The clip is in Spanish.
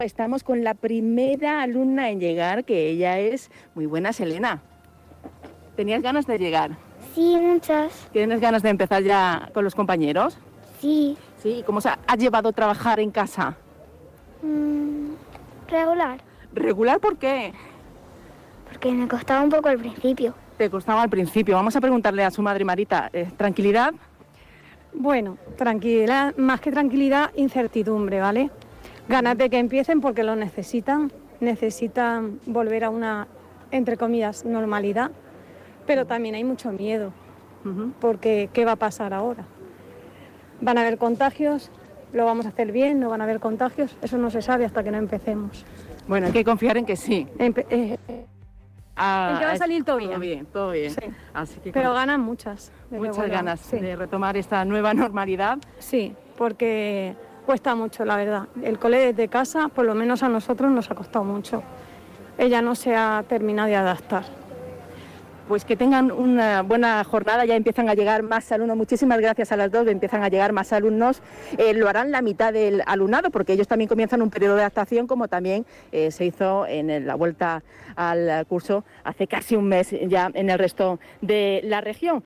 Estamos con la primera alumna en llegar, que ella es muy buena, Selena. ¿Tenías ganas de llegar? Sí, muchas. ¿Tienes ganas de empezar ya con los compañeros? Sí. Sí, ¿y cómo se ha llevado a trabajar en casa? Regular. ¿Regular por qué? Porque me costaba un poco al principio. Te costaba al principio. Vamos a preguntarle a su madre Marita. ¿Tranquilidad? Bueno, tranquilidad, más que tranquilidad, incertidumbre, ¿vale? Ganas de que empiecen porque lo necesitan volver a una, entre comillas, normalidad, pero también hay mucho miedo, porque ¿qué va a pasar ahora? ¿Van a haber contagios? ¿Lo vamos a hacer bien? ¿No van a haber contagios? Eso no se sabe hasta que no empecemos. Bueno, hay que confiar en que sí. En que va a salir todo bien. Todo bien, todo bien. Sí. Así que pero ganan muchas. muchas ganas sí. de retomar esta nueva normalidad. Sí, porque cuesta mucho, la verdad. El cole desde casa, por lo menos a nosotros, nos ha costado mucho. Ella no se ha terminado de adaptar. Pues que tengan una buena jornada, ya empiezan a llegar más alumnos. Muchísimas gracias a las dos, empiezan a llegar más alumnos. Lo harán la mitad del alumnado, porque ellos también comienzan un periodo de adaptación, como también se hizo en la vuelta al curso hace casi un mes ya en el resto de la región.